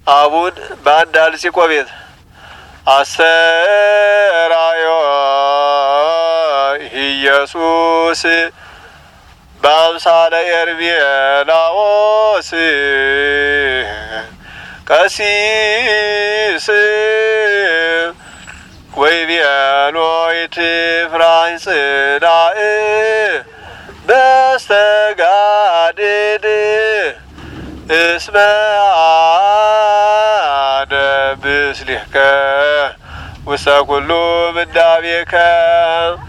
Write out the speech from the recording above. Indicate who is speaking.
Speaker 1: አቡን በአንድ አልጺቆ ቤት አሰራዮ ኢየሱስ በአምሳለ ኤርምያስ ቀሲስ ወይቤሎ ይትፍራኝ ጽናእ በስተጋድድ እስመ አነ ምስሌከ ውስተ ኩሉ ምንዳቤከ